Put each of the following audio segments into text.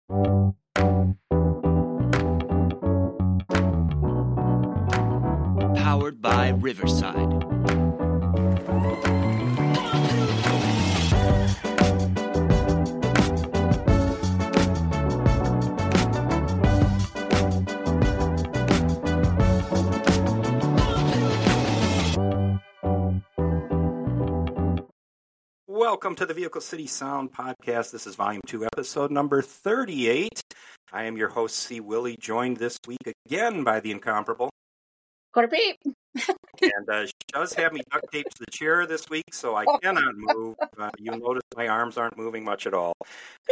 Powered by Riverside. Welcome to the Vehicle City Sound Podcast. This is Volume 2, Episode number 38. I am your host, C. Willie, joined this week again by the incomparable Quarter Peep. And she does have me duct taped to the chair this week, so I cannot move. You'll notice my arms aren't moving much at all.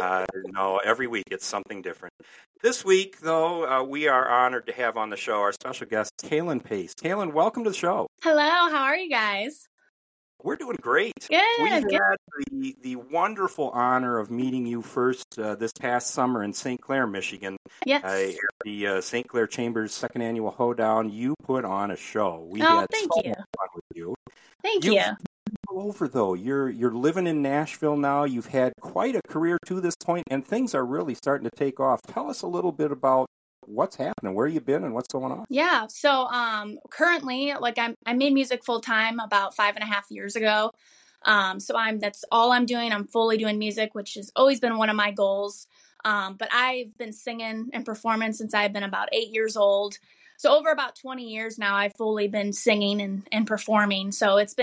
No, every week it's something different. This week, though, we are honored to have on the show our special guest, Kaylin Pace. Kaylin, welcome to the show. Hello, how are you guys? We're doing great. Good. We had the wonderful honor of meeting you first this past summer in St. Clair, Michigan. Yes. At the St. Clair Chambers Second Annual Hoedown. You put on a show. We Oh, had thank so you. much fun with you. Thank you. All over though. You're living in Nashville now. You've had quite a career to this point, and things are really starting to take off. Tell us a little bit about what's happening, where you been, and what's going on. Yeah. So currently, I made music full time about 5.5 years ago. So that's all I'm doing. I'm fully doing music, which has always been one of my goals. But I've been singing and performing since I've been about 8 years old. So over about 20 years now, I've fully been singing and performing. So I've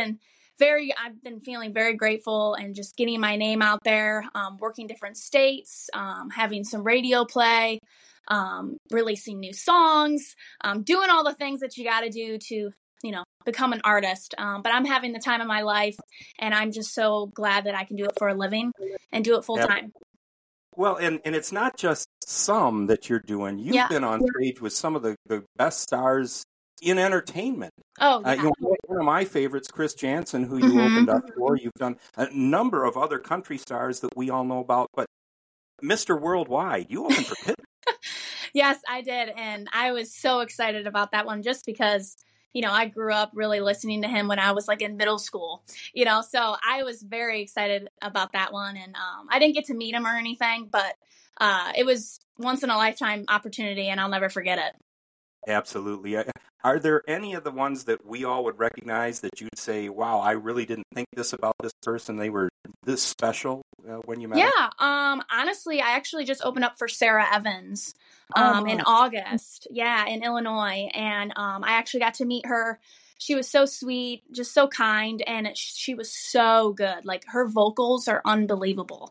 been feeling very grateful and just getting my name out there, working different states, having some radio play, releasing new songs, doing all the things that you got to do to, become an artist. But I'm having the time of my life, and I'm just so glad that I can do it for a living and do it full time. Well, and it's not just some that you're doing. You've been on stage with some of the best stars in entertainment. Oh, yeah. One of my favorites, Chris Janson, who you opened up for. You've done a number of other country stars that we all know about, but Mr. Worldwide, you opened for Pitbull. Yes, I did. And I was so excited about that one just because, I grew up really listening to him when I was in middle school, so I was very excited about that one. And I didn't get to meet him or anything, but it was once in a lifetime opportunity and I'll never forget it. Absolutely. Are there any of the ones that we all would recognize that you'd say, wow, I really didn't think this about this person. They were this special when you met them? Yeah. Honestly, I actually just opened up for Sarah Evans in August. Yeah, in Illinois. And I actually got to meet her. She was so sweet, just so kind, and she was so good. Her vocals are unbelievable.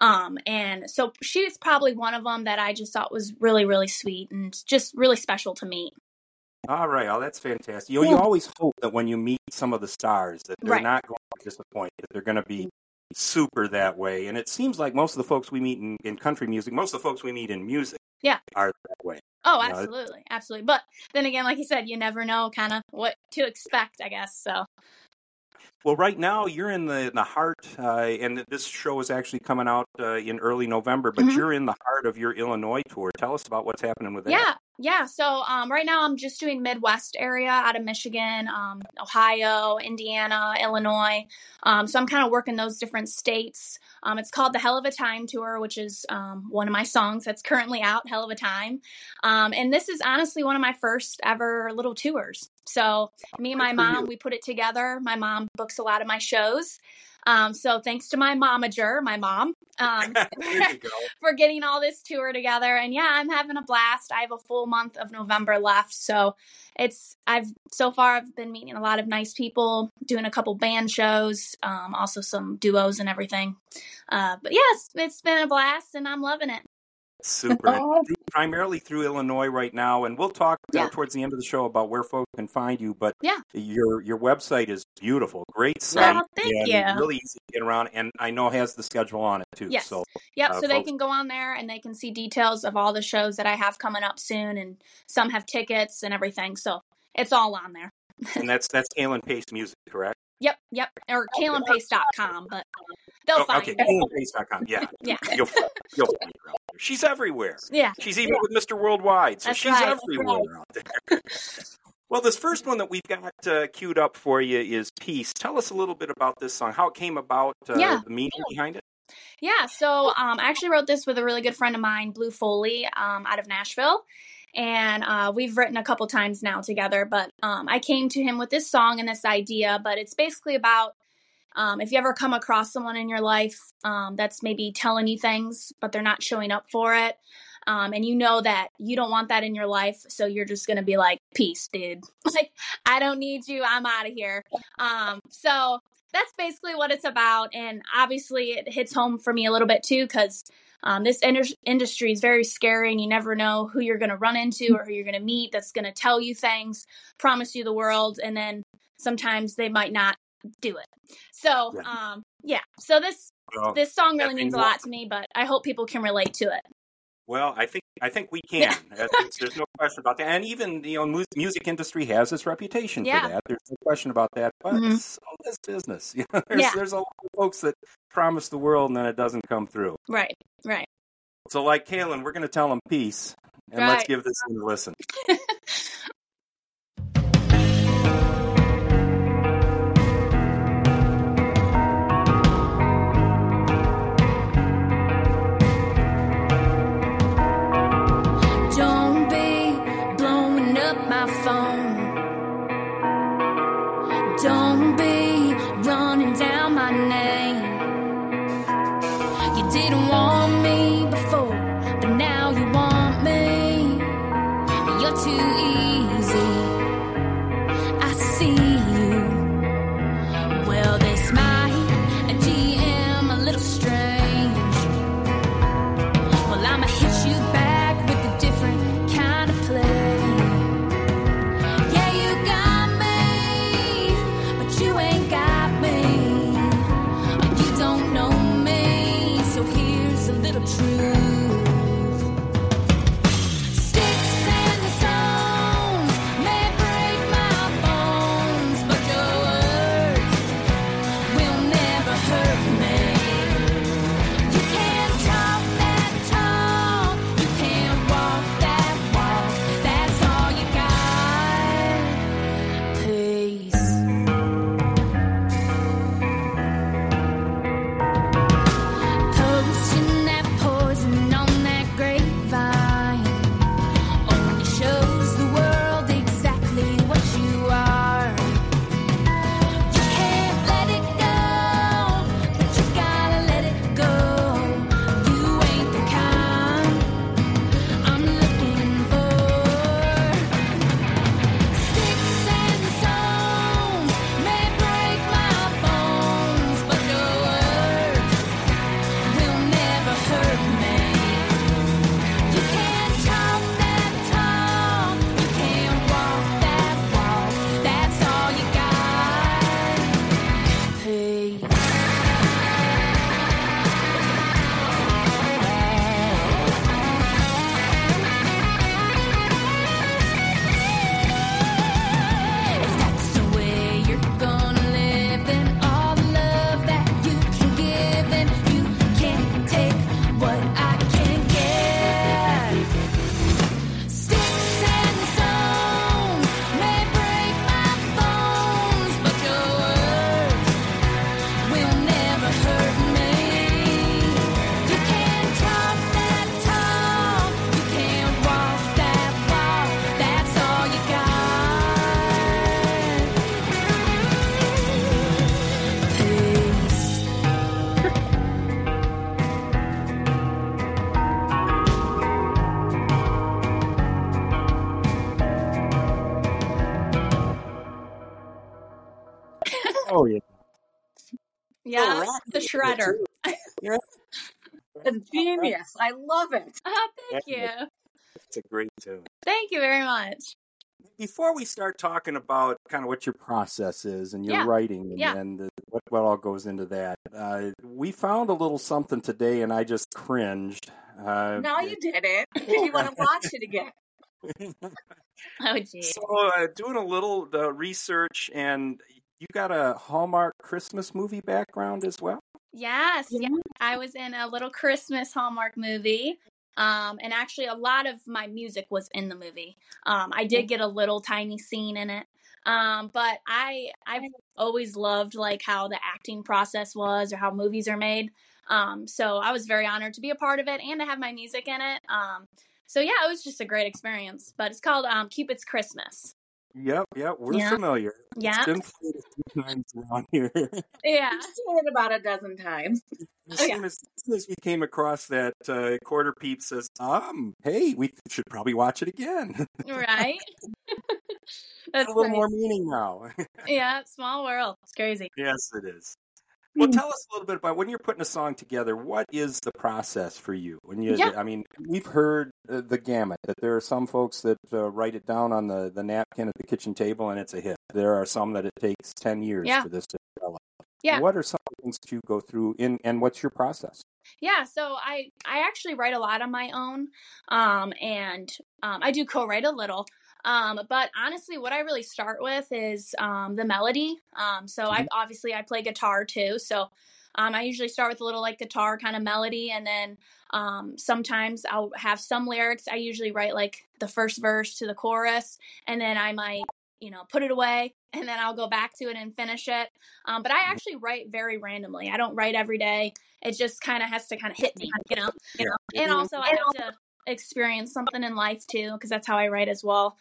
And so she was probably one of them that I just thought was really, really sweet and just really special to meet. All right. Oh, that's fantastic. You always hope that when you meet some of the stars that they're not going to disappoint, that they're going to be super that way. And it seems like most of the folks we meet in country music, most of the folks we meet in music are that way. Oh, absolutely. Absolutely. But then again, like you said, you never know kind of what to expect, I guess. So. Well, right now you're in the heart, and this show is actually coming out in early November, but you're in the heart of your Illinois tour. Tell us about what's happening with that. Yeah. So right now I'm just doing Midwest area out of Michigan, Ohio, Indiana, Illinois. So I'm kind of working those different states. It's called the Hell of a Time Tour, which is one of my songs that's currently out, Hell of a Time. And this is honestly one of my first ever little tours. So me and my mom, we put it together. My mom books a lot of my shows. So thanks to my momager, my mom, for getting all this tour together. And I'm having a blast. I have a full month of November left. So I've been meeting a lot of nice people, doing a couple band shows, also some duos and everything. But yes, it's been a blast and I'm loving it. Super. Primarily through Illinois right now, and we'll talk towards the end of the show about where folks can find you, but your website is beautiful. Great site. Oh, thank you. Really easy to get around, and I know has the schedule on it too. Yes. So, so they can go on there and they can see details of all the shows that I have coming up soon, and some have tickets and everything, so it's all on there. And that's Kaylin Pace Music, correct? Yep. Or KaylinPace.com, but they'll find me. KaylinPace.com, yeah. You'll find her out there. She's everywhere. Yeah. She's even with Mr. Worldwide, so that's she's right. everywhere out there. Well, this first one that we've got queued up for you is Peace. Tell us a little bit about this song, how it came about, the meaning behind it. Yeah, so I actually wrote this with a really good friend of mine, Blue Foley, out of Nashville. And we've written a couple times now together, but I came to him with this song and this idea, but it's basically about if you ever come across someone in your life that's maybe telling you things, but they're not showing up for it. And you know that you don't want that in your life. So you're just going to be like, peace, dude. Like, I don't need you. I'm out of here. So that's basically what it's about. And obviously it hits home for me a little bit too, because this industry is very scary and you never know who you're going to run into or who you're going to meet that's going to tell you things, promise you the world, and then sometimes they might not do it. So, so this song really means a lot to me, but I hope people can relate to it. Well, I think we can. There's no question about that. And even music industry has its reputation for that. There's no question about that. But so is business. There's a lot of folks that promise the world and then it doesn't come through. Right. So, like Kaylin, we're going to tell them peace, and let's give this one a listen. Don't be running down my name. You didn't want me before, but now you want me. You're too easy. I see you. Well, this might seem a little strange. Well, I'ma hit you back with a different kind of play. You ain't got me, you don't know me, so here's a little truth. Sticks and stones may break my bones, but your words will never hurt me. You can't talk that talk, you can't walk that walk, that's all you got. Peace. Oh, yeah. Yeah, the shredder. Yeah. It's genius. I love it. Thank you. It's a great tune. Thank you very much. Before we start talking about kind of what your process is and your writing and what all goes into that, we found a little something today, and I just cringed. No, you didn't. Because you want to watch it again. Oh, geez. So, doing a little research, and you got a Hallmark Christmas movie background as well? Yes. I was in a little Christmas Hallmark movie. And actually a lot of my music was in the movie. I did get a little tiny scene in it. But I've always loved like how the acting process was or how movies are made. So I was very honored to be a part of it and to have my music in it. So yeah, it was just a great experience. But it's called Cupid's Christmas. Yep, we're familiar. Yeah. It's been played a few times around here. Yeah. I've seen it about a dozen times. As soon as we came across that, Quarter Peep says, hey, we should probably watch it again. Right? That's a little funny. more meaning now. Yeah, small world. It's crazy. Yes, it is. Well, tell us a little bit about when you're putting a song together. What is the process for you? I mean, we've heard the gamut that there are some folks that write it down on the napkin at the kitchen table and it's a hit. There are some that it takes 10 years for this to develop. Yeah. What are some things that you go through and what's your process? Yeah, so I actually write a lot on my own, and I do co-write a little. But honestly, what I really start with is the melody. So I play guitar too. So I usually start with a little like guitar kind of melody, and then sometimes I'll have some lyrics. I usually write like the first verse to the chorus, and then I might put it away, and then I'll go back to it and finish it. But I actually write very randomly. I don't write every day. It just kind of has to kind of hit me, And also I have to experience something in life too, because that's how I write as well.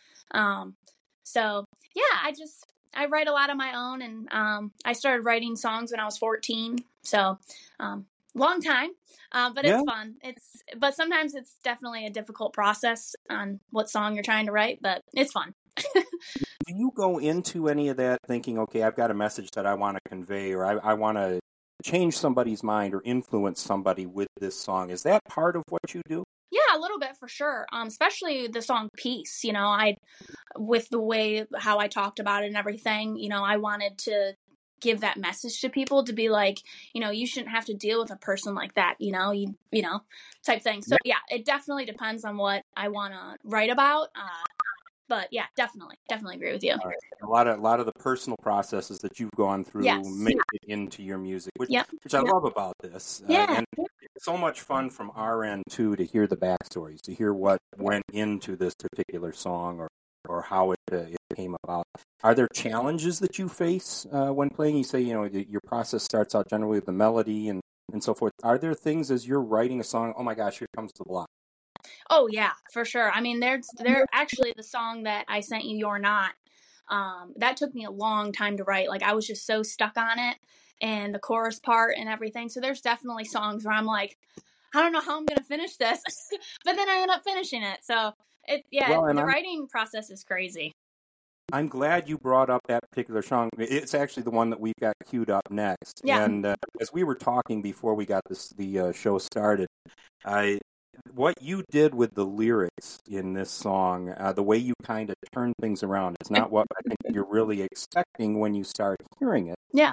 So yeah, I write a lot on my own, and I started writing songs when I was 14. So long time, but it's fun. But sometimes it's definitely a difficult process on what song you're trying to write, but it's fun. Do you go into any of that thinking, okay, I've got a message that I want to convey, or I want to change somebody's mind or influence somebody with this song? Is that part of what you do? Yeah, a little bit for sure. Especially the song Peace, with the way how I talked about it and everything, I wanted to give that message to people to be like, you shouldn't have to deal with a person like that, type thing. So yeah, it definitely depends on what I want to write about. But yeah, definitely agree with you. Right. A lot of the personal processes that you've gone through make it into your music, which I love about this. And it's so much fun from our end too to hear the backstories, to hear what went into this particular song or how it came about. Are there challenges that you face when playing? You say your process starts out generally with the melody and so forth. Are there things as you're writing a song? Oh my gosh, here comes the block. Oh yeah, for sure. I mean, they're actually the song that I sent you, You're Not. That took me a long time to write. Like I was just so stuck on it and the chorus part and everything. So there's definitely songs where I'm like, I don't know how I'm going to finish this, but then I end up finishing it. So the writing process is crazy. I'm glad you brought up that particular song. It's actually the one that we've got queued up next. Yeah. And as we were talking before we got the show started, what you did with the lyrics in this song, the way you kind of turn things around, it's not what I think you're really expecting when you start hearing it. Yeah.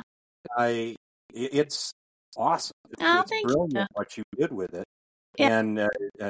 It's awesome. It's brilliant what you did with it. Yeah. And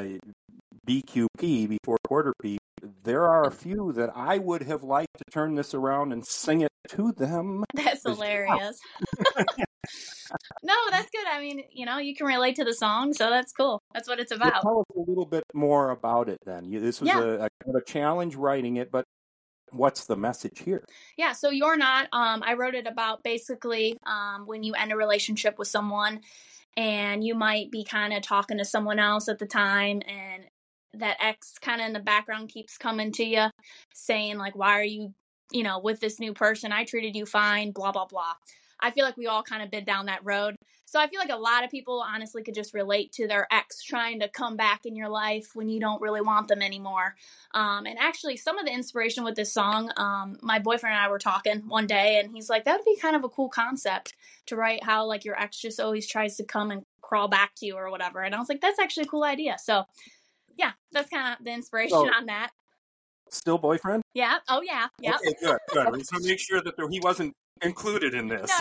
BQP, before Quarter Peep, there are a few that I would have liked to turn this around and sing it to them. That's hilarious. No, that's good. I mean, you can relate to the song, so that's cool. That's what it's about. Tell us a little bit more about it then. This was a challenge writing it, but what's the message here? Yeah, so You're Not, I wrote it about basically when you end a relationship with someone and you might be kind of talking to someone else at the time, and that ex kind of in the background keeps coming to you saying like, why are you, with this new person? I treated you fine, blah, blah, blah. I feel like we all kind of been down that road. So I feel like a lot of people honestly could just relate to their ex trying to come back in your life when you don't really want them anymore. And actually some of the inspiration with this song, my boyfriend and I were talking one day and he's like, that would be kind of a cool concept to write how like your ex just always tries to come and crawl back to you or whatever. And I was like, that's actually a cool idea. So yeah, that's kind of the inspiration on that. Still boyfriend? Yeah. Oh yeah. Yeah. Okay, good. We just want to make sure that he wasn't included in this.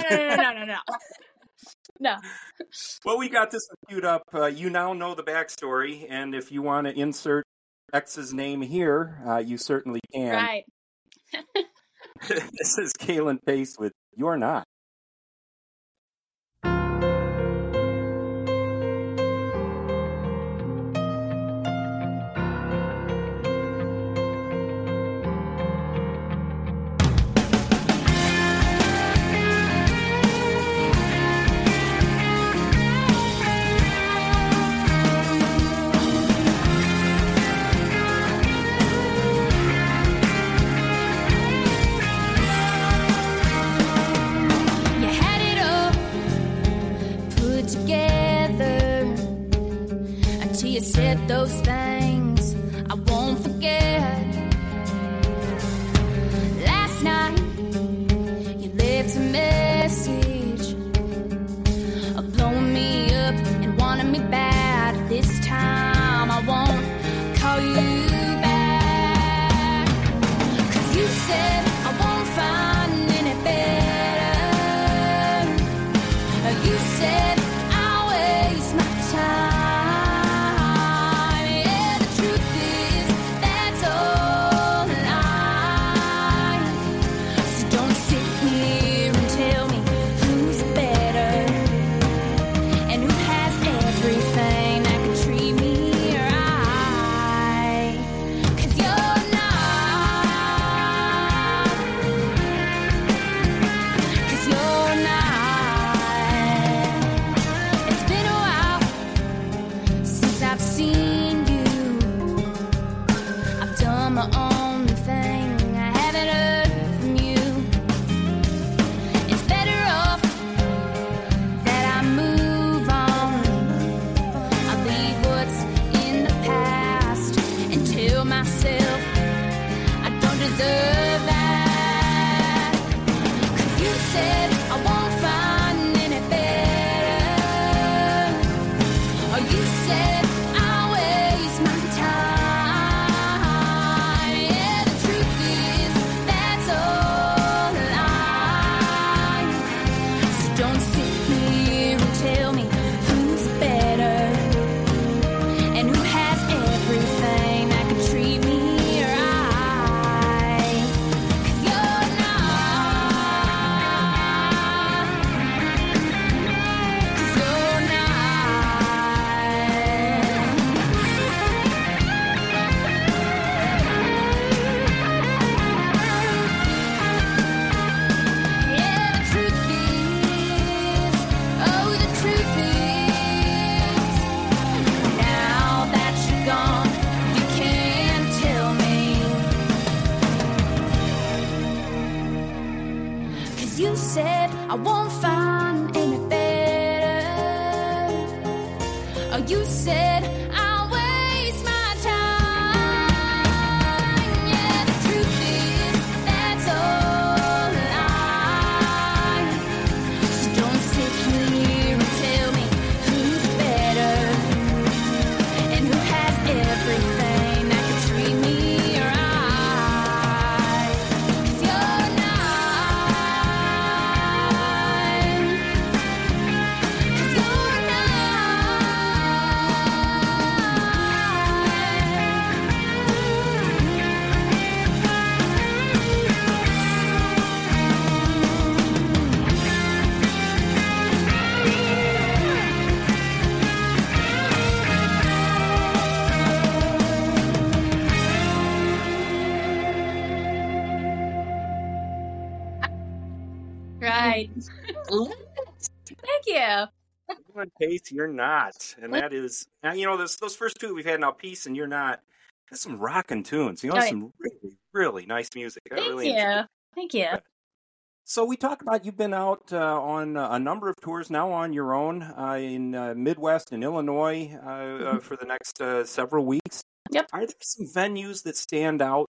No. Well, we got this queued up. You now know the backstory, and if you want to insert X's name here, you certainly can. Right. This is Kaylin Pace with You're Not. you said those things I won't forget. Last night, you left a message of blowing me up and wanting me bad. This time I won't call you back. 'Cause you said I won't find any better. You said I'll waste my time. Yeah, the truth is that's all a lie. So don't sit here and tell me who's better and who has everything that can treat me right. 'Cause you're not. 'Cause you're not. It's been a while since I've seen you. I've done my own thing. I haven't heard from you. It's better off that I move on. I leave what's in the past and tell myself I don't deserve that. 'Cause you said I won't find any better. Or you said I'll waste my time. Yeah, the truth is that's all a lie. So don't sit here and tell me who's better and who has everything that can treat me right. 'Cause you're not. 'Cause you're not. Yeah, the truth is, oh, the truth is, now that you're gone, you can't tell me. 'Cause you said I won't find any better. Or you said I'll waste my time. Yeah, the truth is that's all a lie. So don't sit here and tell me who's better and who has everything that can treat me right. 'Cause you're not. 'Cause you're Right. Thank you. On Pace, You're Not. And that is, those first two we've had now, Peace and You're Not. That's some rockin' tunes. Oh, yeah. Some really, really nice music. I Thank really enjoy you. Thank you. So we talked about you've been out on a number of tours now on your own in Midwest and Illinois for the next several weeks. Yep. Are there some venues that stand out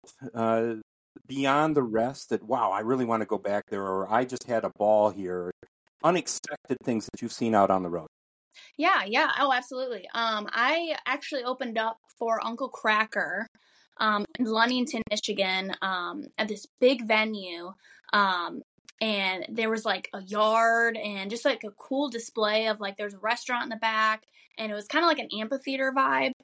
beyond the rest that, wow, I really want to go back there, or I just had a ball here? Unexpected things that you've seen out on the road? Yeah. Oh, absolutely. I actually opened up for Uncle Cracker in Lunington, Michigan, at this big venue. And there was like a yard and just like a cool display of like there's a restaurant in the back, and it was kind of like an amphitheater vibe.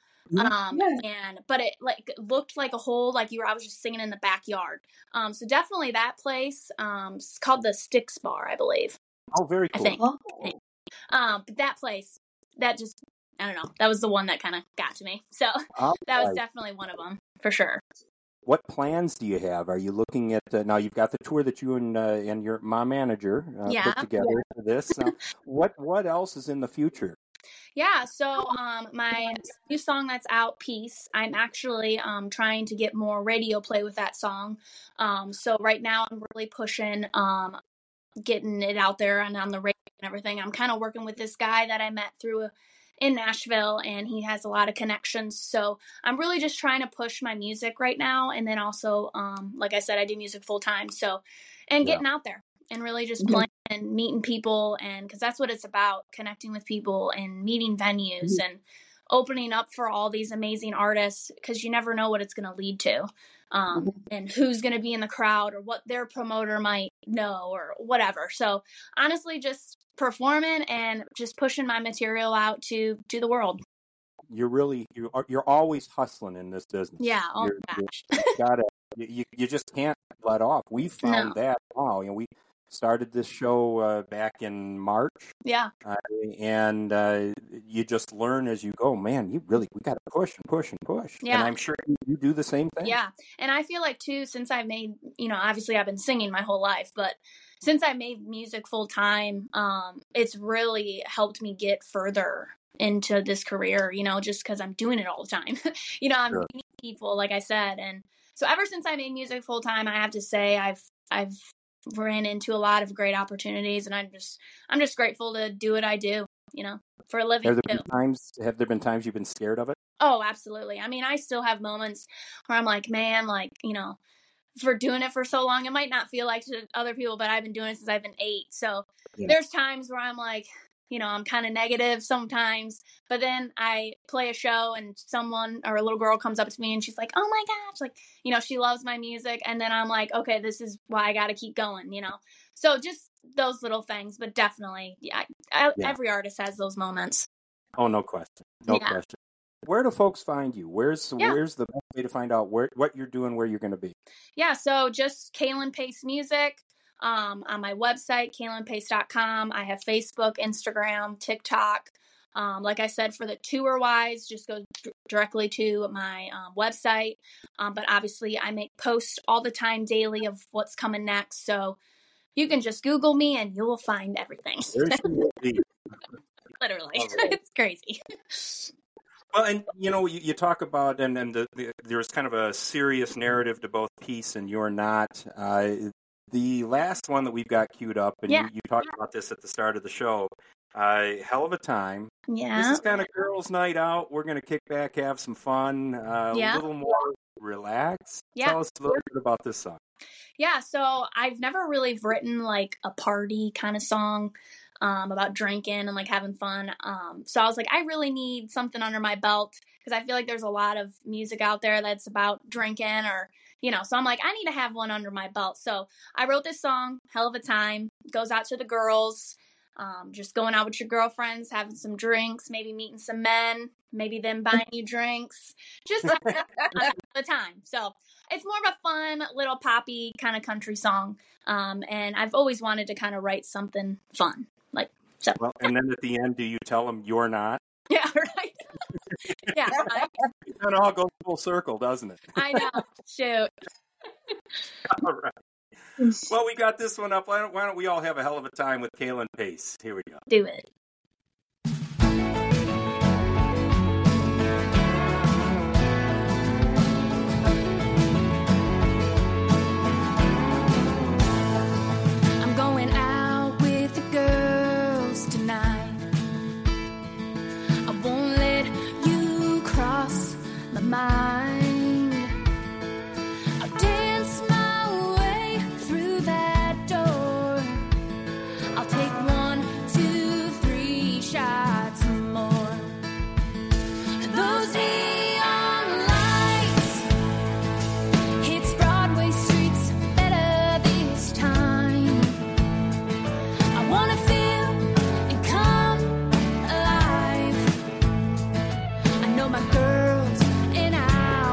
But it like looked like a whole I was just singing in the backyard. So definitely that place. It's called the Styx Bar, I believe. Oh, very cool. I think. But that place, that just, I don't know, that was the one that kind of got to me. So that was definitely one of them for sure. What plans do you have? Are you looking at now? You've got the tour that you and your manager put together for this. What else is in the future? Yeah, so my new song that's out, Peace, I'm actually trying to get more radio play with that song. So right now I'm really pushing getting it out there and on the radio and everything. I'm kind of working with this guy that I met through in Nashville, and he has a lot of connections. So I'm really just trying to push my music right now. And then also, like I said, I do music full time. So, and getting out there and really just playing and meeting people. And because that's what it's about, connecting with people and meeting venues and opening up for all these amazing artists, because you never know what it's going to lead to. And who's going to be in the crowd or what their promoter might know or whatever. So honestly, just performing and just pushing my material out to the world. You're always hustling in this business. Yeah. Oh my gosh. You just can't let off. We found that now. We started this show back in March. Yeah. And you just learn as you go. Man, we got to push and push and push. Yeah. And I'm sure you do the same thing. Yeah. And I feel like, too, since I've made, obviously I've been singing my whole life, but since I made music full time, it's really helped me get further into this career, just because I'm doing it all the time. I'm meeting people, like I said. And so ever since I made music full time, I have to say I've ran into a lot of great opportunities, and I'm just grateful to do what I do, for a living. Have there been times you've been scared of it? Oh, absolutely. I mean, I still have moments where I'm like, man, for doing it for so long, it might not feel like to other people, but I've been doing it since I've been 8. So there's times where I'm like, I'm kind of negative sometimes, but then I play a show and someone or a little girl comes up to me and she's like, oh my gosh, she loves my music. And then I'm like, okay, this is why I got to keep going, So just those little things, but definitely, every artist has those moments. Oh, no question. No question. Where do folks find you? Where's the best way to find out what you're doing, where you're going to be? Yeah, so just Kaylin Pace Music. On my website, KaylinPace.com. I have Facebook, Instagram, TikTok. Like I said, for the tour wise, just go directly to my website. But obviously I make posts all the time daily of what's coming next. So you can just Google me and you will find everything. Literally. It's crazy. Well, and you talk about, and there's kind of a serious narrative to both Peace and You're Not. The last one that we've got queued up, and you talked about this at the start of the show, Hell of a Time. Yeah. This is kind of girls' night out. We're going to kick back, have some fun, a little more relaxed. Yeah. Tell us a little bit about this song. Yeah, so I've never really written like a party kind of song about drinking and like having fun. So I was like, I really need something under my belt, because I feel like there's a lot of music out there that's about drinking or so I'm like, I need to have one under my belt. So I wrote this song, Hell of a Time. It goes out to the girls, just going out with your girlfriends, having some drinks, maybe meeting some men, maybe them buying you drinks, just the time. So it's more of a fun little poppy kind of country song. And I've always wanted to kind of write something fun. So. Well, and then at the end, do you tell them you're not? Yeah, right. Yeah, right. It kind of all goes full circle, doesn't it? I know. Shoot. All right. Well, we got this one up. Why don't we all have a hell of a time with Kaylin Pace? Here we go. Do it. I'm going out with the girls tonight. I won't let you cross my mind. I'll dance my way through that door. I'll take 1, 2, 3 shots more. Those neon lights hits Broadway streets better this time. I wanna feel and come alive. I know my girls and I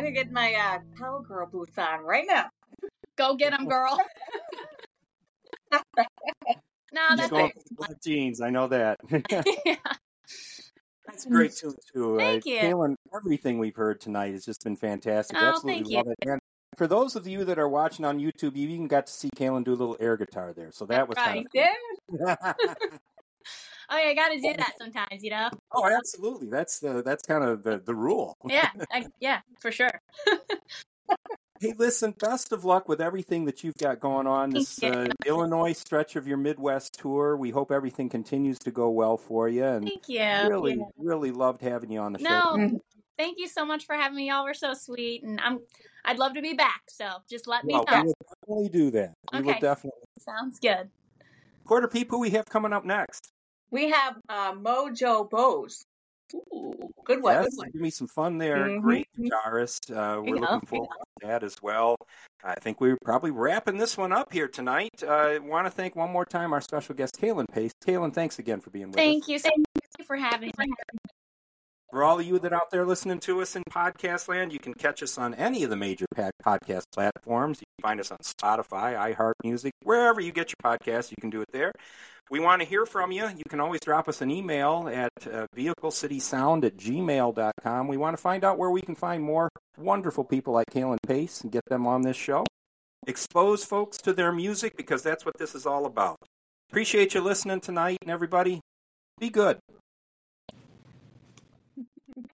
I'm gonna get my cowgirl boots on right now. Go get them, girl. No, She's that's going very for the black jeans. I know that. yeah. That's a great tune, too. Thank you. Kaylin, everything we've heard tonight has just been fantastic. Oh, Absolutely thank you. love it. And for those of you that are watching on YouTube, you even got to see Kaylin do a little air guitar there. So that was kind Did? of fun. Oh, yeah, I got to do that sometimes, you know? Oh, absolutely. That's kind of the rule. Yeah, yeah, for sure. Hey, listen, best of luck with everything that you've got going on, this Thank you. Illinois stretch of your Midwest tour. We hope everything continues to go well for you. And Thank you. really loved having you on the show. No, thank you so much for having me. Y'all were so sweet, and I'd love to be back. So just let me Well, know. we will definitely do that. We will Okay. definitely. Sounds good. Quarter Peep, who we have coming up next? We have Mojo Bose. Ooh, good one. Yes, Good one. give me some fun there. Mhm. Great guitarist. We're Yeah. looking forward to that as well. I think we're probably wrapping this one up here tonight. I want to thank one more time our special guest, Kaylin Pace. Kaylin, thanks again for being with us. Thank you for having me. For all of you that are out there listening to us in podcast land, you can catch us on any of the major podcast platforms. You can find us on Spotify, iHeartMusic, wherever you get your podcasts, you can do it there. We want to hear from you. You can always drop us an email at vehiclecitysound@gmail.com. We want to find out where we can find more wonderful people like Kaylin Pace and get them on this show. Expose folks to their music because that's what this is all about. Appreciate you listening tonight, and everybody, be good.